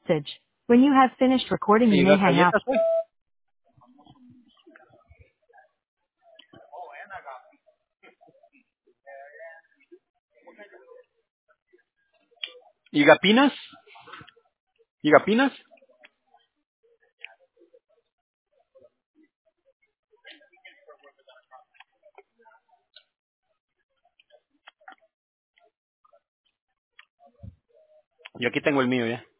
message. When you have finished recording, you ¿Y may las hang up. galletas, pues? ¿Y gapinas? ¿Y gapinas? Yo aquí tengo el mío ya.